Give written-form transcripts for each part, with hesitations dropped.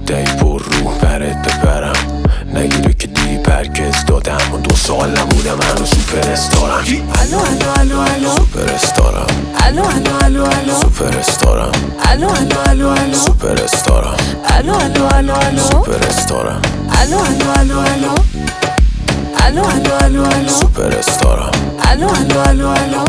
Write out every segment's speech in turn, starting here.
دی پر رو برت ببرم نگیره که دی پرکز دادم و 2 سال نبودم هنو سوپر استارم. الو الو الو الو سوپر استارم. الو الو الو الو سوپر استارم. الو الو الو الو سوپر استارم. الو الو الو الو سوپر استارم. الو الو الو الو الو الو الو الو سوپر استارم. الو الو الو الو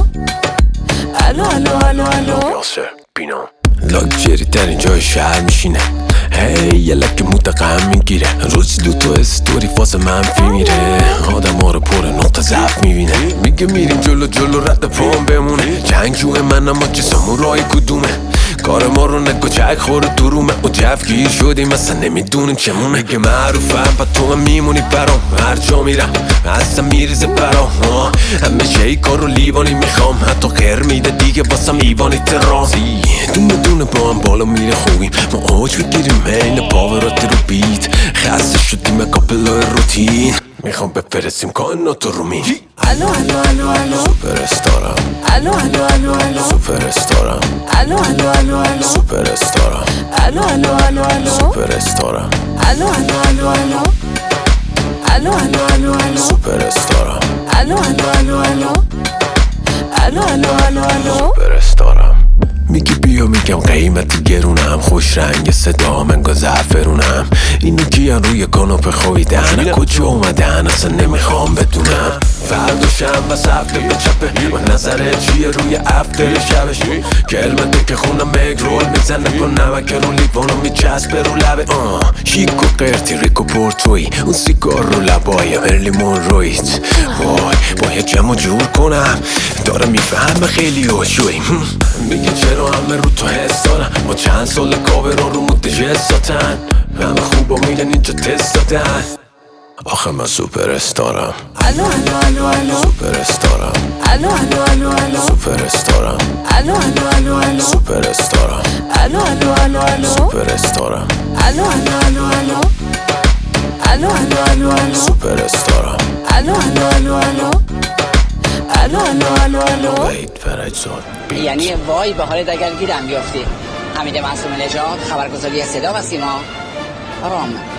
الو الو الو الو یاسر بینا لاکچری ترین جای شهر میشینه. هی یه لک متقم میگیره روزی 2 تا استوری فاز منفی میره. آدم ها رو پر نقطه ضعف میبینه. میگه میریم جلو جلو رد پام بمونه. جنگجوه من اما که سامورای کدومه. کار ما رو نگو چک خوره تو رومه و جفگیر شدیم اصلا نمیدونیم چمونه. میگه معروفم پا تو هم میمونی برام هر جا میرم اصلا میریزه برام. همه شی کار رو لیوانی میخوام حتی خیر میده دیگه باسم ایوانی ترازی. دونه دونه با هم بالا میره خوبیم ما اوج بگیریم این پاورات رو بیت. خسته شدیم کاپلای روتین میخوام بفرستیم کائنات رو می. الو الو الو الو سوپر استارم. الو الو الو الو سوپر استارم. الو الو الو الو سوپر استارم. الو الو الو الو سوپر استارم. الو الو الو الو الو الو الو الو سوپر استارم. الو الو الو الو الو الو الو الو سوپر استارم. میگی بیا میگم قیمتی گرونم خوش رنگ صدام انگار زعفرونم. اینو کیان روی کاناپه خویدن کجا اومدن اصلا نمیخوام بدونم. فردا شنبه هفته به چپه و نظره چیه روی افتر شبش. کلمه که خونم مگرول میزنه با نمک رو لیوانو میچسبه رو لبه. شیک و قرتی ریک و پورتوی اون سیگار رو لبای مرلی مونرویت. وای باید جمع جور کنم داره میفهمه خیلی هوشوی. میگه چرا همه رو تو حس دارن با چند سال کاورا رو متجس دادن. همه خوبا میرن اینجا تست دادن. آخه من سوپر استارم. الو الو الو الو سوپر استارم. الو الو الو الو سوپر استارم. الو الو الو الو سوپر استارم. الو الو الو الو سوپر استارم. الو الو الو الو الو الو الو الو سوپر استارم. الو الو الو الو الو الو الو الو وید فرجزاد یعنی وای به حالت اگر گیرم بیافتی. حمید معصوم نژاد، خبرگزاری صدا و سیما، رام.